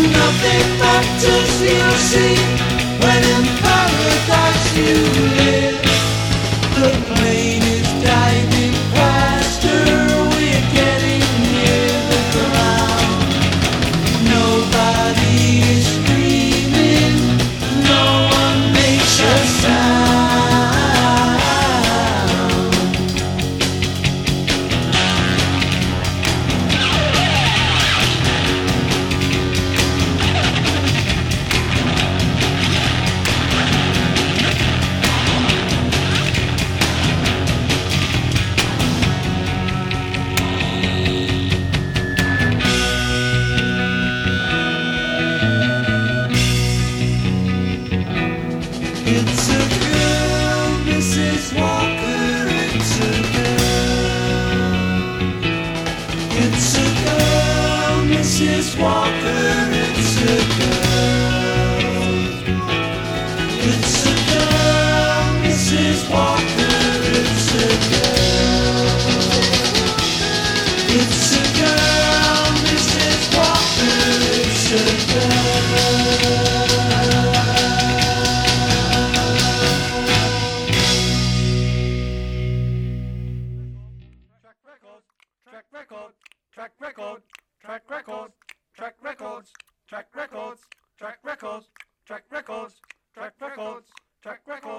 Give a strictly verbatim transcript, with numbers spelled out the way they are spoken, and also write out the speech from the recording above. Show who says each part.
Speaker 1: Nothing matters, you see, when in paradise you live. The plane is diving past her, we're getting near the ground. Nobody is screaming, no one makes a sound. It's a girl, Missus Walker, it's a girl. It's a girl, Missus Walker, it's a girl. It's a girl, Missus Walker, it's a girl. It's a girl, Missus Walker, it's a girl.
Speaker 2: Track record, track record, track record, track records, track records, track records, track records, track records, track records, track records.